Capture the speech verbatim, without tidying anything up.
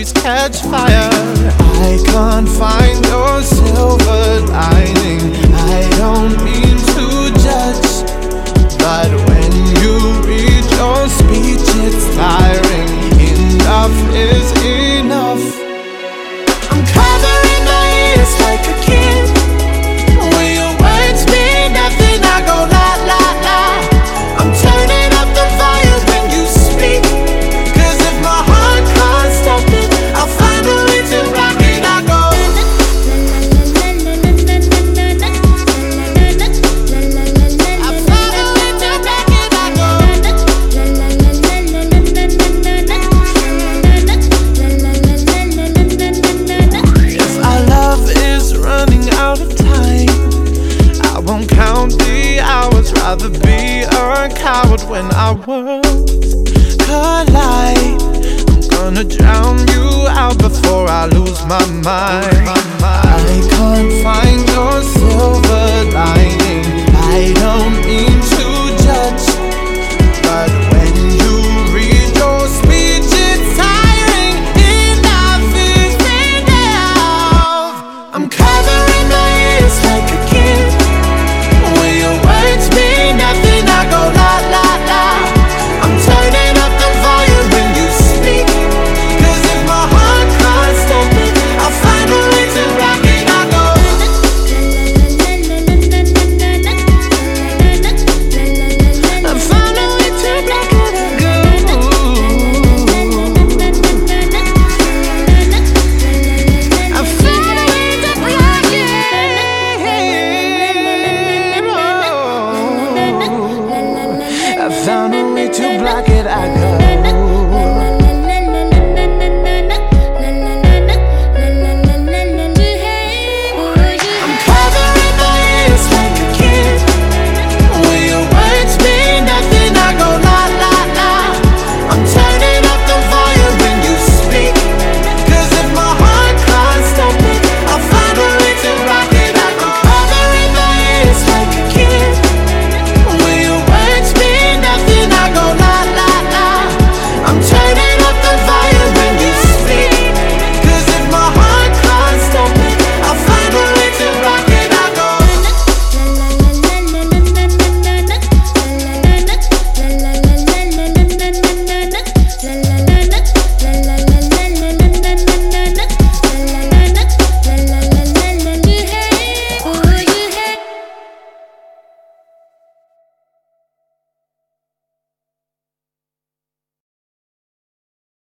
trees catch fire. I can't find your silver lining. I don't mean to judge, but when you read your speech it's tiring. Enough is enough. I'm covering my ears like a kid. When your words mean nothing, I go la la la. I'm turning up the volume when you speak, 'cause if my heart can't stop it, I'll find a way to rock it. I go I'll find a way to rock it. I go If our love is running out of time, I won't count the hours. Rather be a coward when our worlds collide. I'm gonna drown you out before I lose my mind. I can't find